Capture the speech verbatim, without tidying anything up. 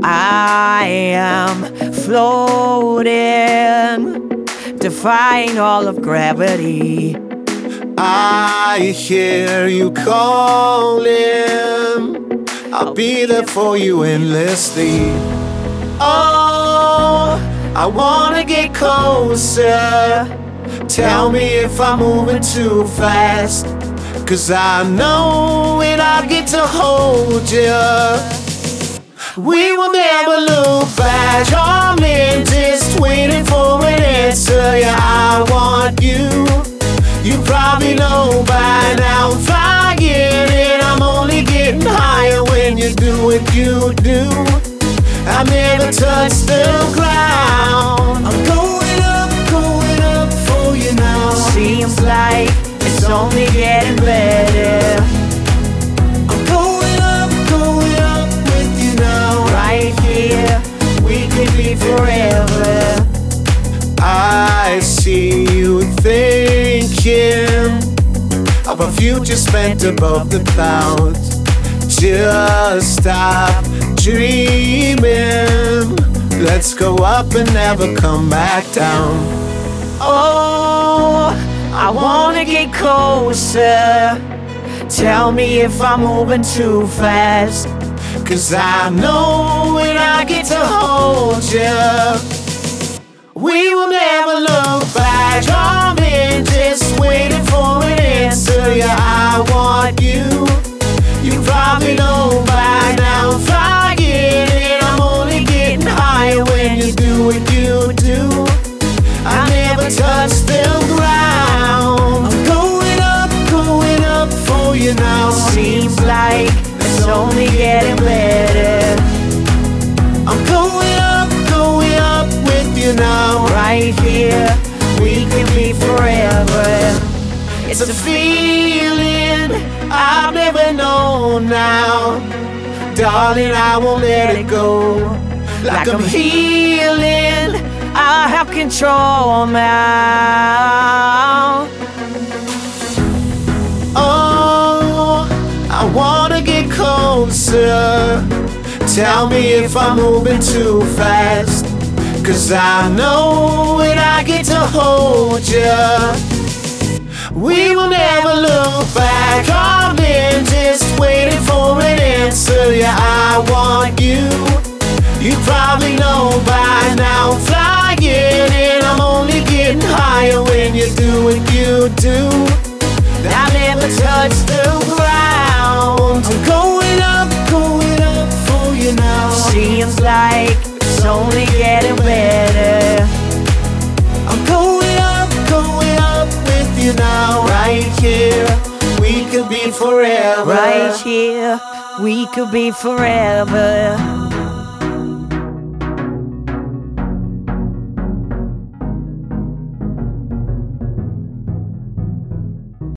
I am floating, defying all of gravity. I hear you calling. I'll be there for you endlessly. Oh, I wanna get closer. Tell me if I'm moving too fast, 'cause I know when I get to hold you, we will never look back. I'm in just waiting for an answer. Yeah, I want you. You probably know by now I'm flying, and I'm only getting higher when you do what you do. I never touch the ground. I'm going up, going up for you now. Seems like it's only getting better. I'm going up, going up with you now. Right here, we could be forever. I see you thinking of a future spent above the clouds. Just stop dreaming. Let's go up and never come back down. Oh, I wanna get closer. Tell me if I'm moving too fast, 'cause I know when I get to hold you, we will never look back. I'm in just waiting for an answer. Yeah, I want you. You probably know by now I'm flying, and I'm only getting higher when you do what you do. I never touch the ground. I'm going up, going up for you now. seems like it's only getting better. I'm going up, going up with you now. Right here, we can be forever. It's a feeling I've never known now. Darling, I won't let it go. Like I'm healing, I have control now. Oh, I wanna get closer. Tell me if I'm moving too fast, 'cause I know when I get to hold you, we will never look back. I'm in just waiting for an answer. Yeah, I want you. You probably know by now I'm flying, and I'm only getting higher when you do what you do. I never touch the ground. I'm going up, going up for you now. Seems like it's only getting better. I'm going up, going up with you now. Right here, we could be forever. Right here, we could be forever.